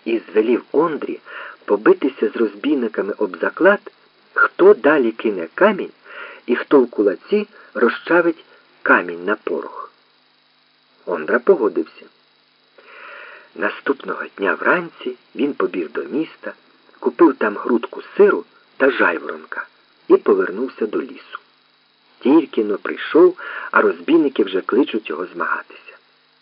і звелів Ондрі побитися з розбійниками об заклад, хто далі кине камінь і хто в кулаці розчавить камінь на порох. Ондра погодився. Наступного дня вранці він побіг до міста, купив там грудку сиру та жайворонка і повернувся до лісу. Тільки-но прийшов, а розбійники вже кличуть його змагатися.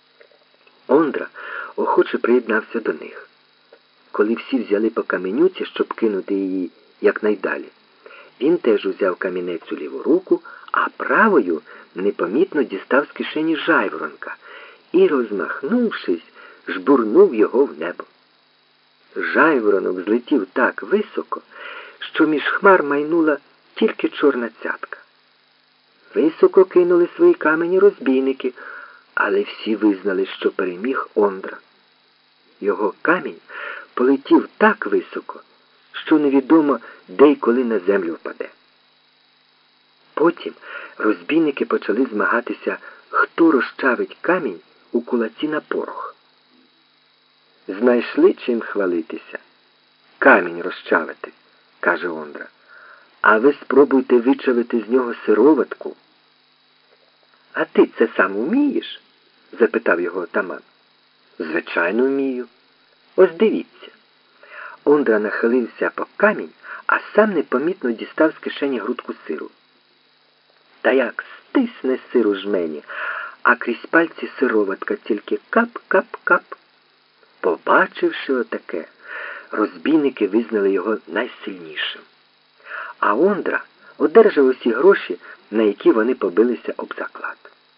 Ондра охоче приєднався до них. Коли всі взяли по каменюці, щоб кинути її якнайдалі, він теж узяв камінець у ліву руку, а правою непомітно дістав з кишені жайворонка і, розмахнувшись, жбурнув його в небо. Жайворонок злетів так високо, що між хмар майнула тільки чорна цятка. Високо кинули свої камені розбійники, але всі визнали, що переміг Ондра. Його камінь полетів так високо, що невідомо, де й коли на землю впаде. Потім розбійники почали змагатися, хто розчавить камінь у кулаці на порох. Знайшли чим хвалитися. Камінь розчавити, каже Ондра. А ви спробуйте вичавити з нього сироватку. А ти це сам умієш? Запитав його отаман. Звичайно, вмію. Ось дивіться. Ондра нахилився по камінь, а сам непомітно дістав з кишені грудку сиру. Та як стисне сиру жмені, а крізь пальці сироватка тільки кап-кап-кап. Побачивши отаке, розбійники визнали його найсильнішим. А Ондра одержав усі гроші, на які вони побилися об заклад.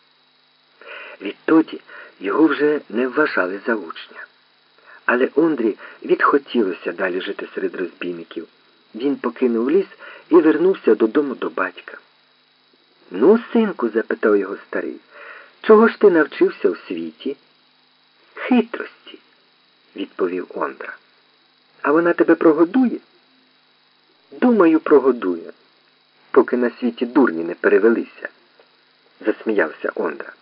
Відтоді його вже не вважали за учня. Але Ондрі відхотілося далі жити серед розбійників. Він покинув ліс і вернувся додому до батька. «Ну, синку», – запитав його старий, – «чого ж ти навчився у світі?» «Хитрості», – відповів Ондра. «А вона тебе прогодує?» «Думаю, прогодує, поки на світі дурні не перевелися», – засміявся Ондра.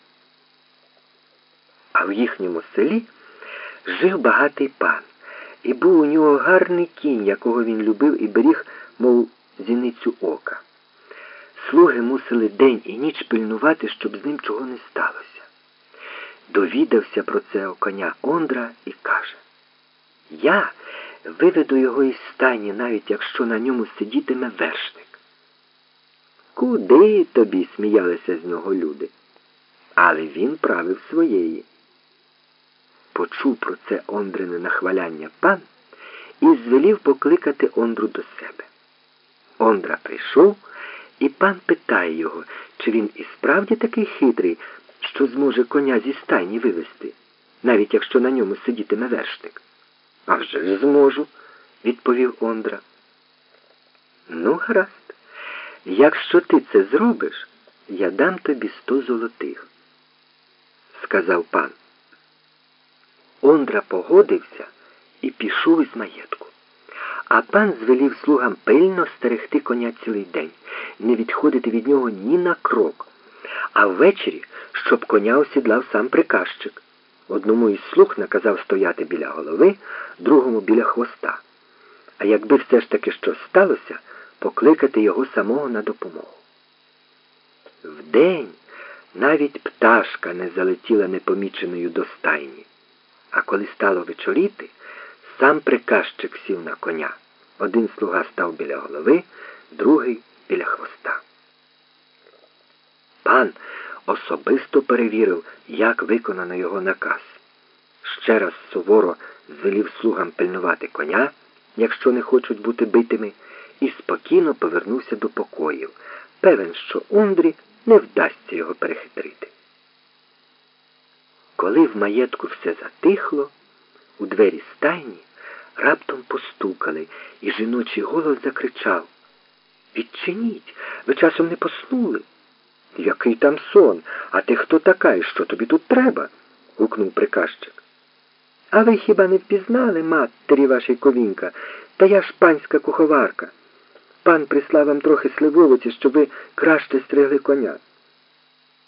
А в їхньому селі жив багатий пан, і був у нього гарний кінь, якого він любив і беріг, мов зіницю ока. Слуги мусили день і ніч пильнувати, щоб з ним чого не сталося. Довідався про це коня Ондра і каже: «Я виведу його із стайні, навіть якщо на ньому сидітиме вершник». «Куди тобі?» – сміялися з нього люди. Але він правив своєї. Почув про це Ондрине нахваляння пан і звелів покликати Ондру до себе. Ондра прийшов, і пан питає його, чи він і справді такий хитрий, що зможе коня зі стайні вивести, навіть якщо на ньому сидітиме вершник. «А вже ж зможу», – відповів Ондра. «Ну, гаразд, якщо ти це зробиш, я дам тобі 100 золотих», – сказав пан. Ондра погодився і пішов із маєтку. А пан звелів слугам пильно стерегти коня цілий день, не відходити від нього ні на крок, а ввечері, щоб коня осідлав сам приказчик. Одному із слуг наказав стояти біля голови, другому біля хвоста. А якби все ж таки щось сталося, покликати його самого на допомогу. Вдень навіть пташка не залетіла непоміченою до стайні. А коли стало вечоріти, сам приказчик сів на коня. Один слуга став біля голови, другий біля хвоста. Пан особисто перевірив, як виконано його наказ. Ще раз суворо звелів слугам пильнувати коня, якщо не хочуть бути битими, і спокійно повернувся до покоїв, певен, що Ондрі не вдасться його перехитрити. Коли в маєтку все затихло, у двері стайні раптом постукали, і жіночий голос закричав: «Відчиніть, ви часом не поснули?» «Який там сон? А ти хто така і що тобі тут треба?» – гукнув приказчик. «А ви хіба не впізнали матері вашій ковінька? Та я ж панська куховарка. Пан прислав вам трохи сливовиці, щоб ви краще стригли коня».